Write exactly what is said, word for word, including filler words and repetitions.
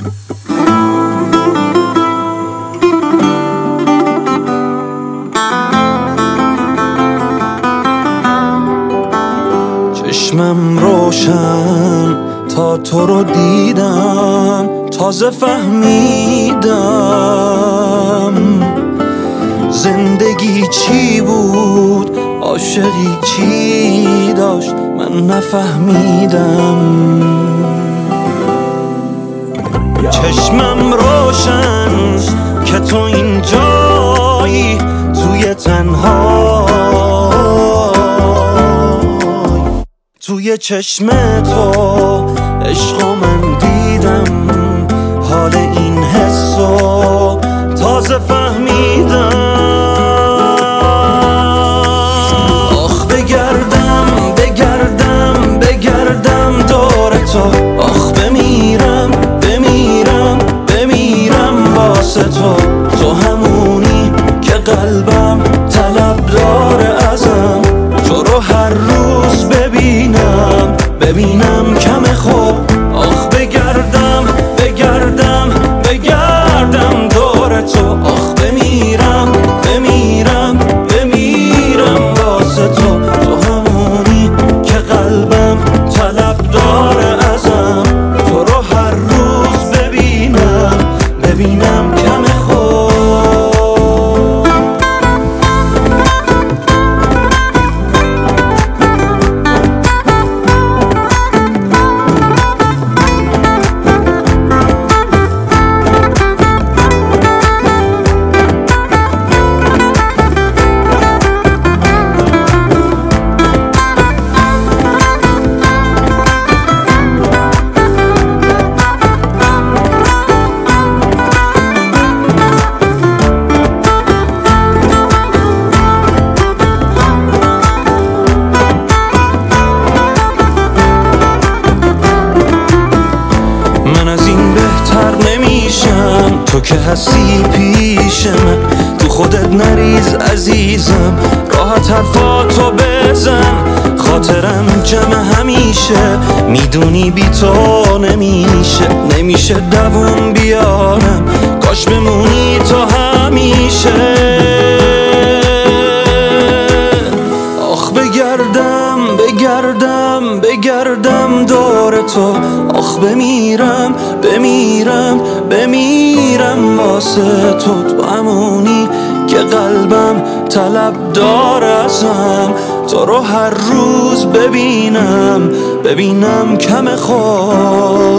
چشمم روشن تا تو رو دیدم، تازه فهمیدم زندگی چی بود، عاشقی چی داشت، من نفهمیدم. چشمم روشن که تو اینجایی، توی تنهایی، توی چشم تو عشق من دیدم، حال این حسو تازه فهمیدم. آخ بگردم بگردم بگردم دور تو، آخ بمیرم بمیرم بمیرم واسه تو، تو همونی که قلبم طلب داره ازم، تو رو هر روز ببینم ببینم کم خوب. آخ بگردم بگردم بگردم دور تو، آخ بمیرم بمیرم بمیرم واسه تو، تو همونی که قلبم طلب داره ازم، تو رو هر روز ببینم ببینم کم خوب. تو که هستی پیش من، تو خودت نریز عزیزم، راحت حرفاتو بزن، خاطرم جمع همیشه، میدونی بی تو نمیشه، نمیشه دووم بیارم، کاش بمونی تو همیشه. آخ بگردم بگردم بگردم دور تو، آخ بمیرم بمیرم بمیرم واسه تو، تو همونی که قلبم طلب داره ازم، تو رو هر روز ببینم ببینم کم خوب.